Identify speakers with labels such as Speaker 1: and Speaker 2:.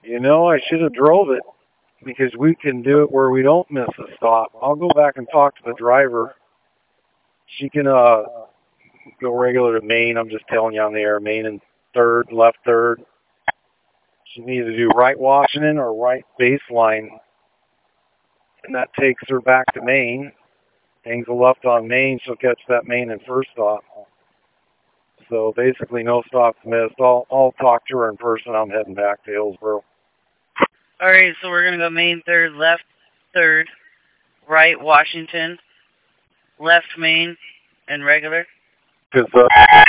Speaker 1: You know, I should have drove it because we can do it where we don't miss a stop. I'll go back and talk to the driver. She can go regular to Main. I'm just telling you on the air. Main and third, left third. She needs to do right Washington or right baseline. And that takes her back to Main. Hangs a left on Main. She'll catch that Main and first stop. So basically no stops missed. I'll talk to her in person. I'm heading back to Hillsboro.
Speaker 2: Alright, so we're going to go Main third, left third, right Washington, left Main, and regular.
Speaker 1: Because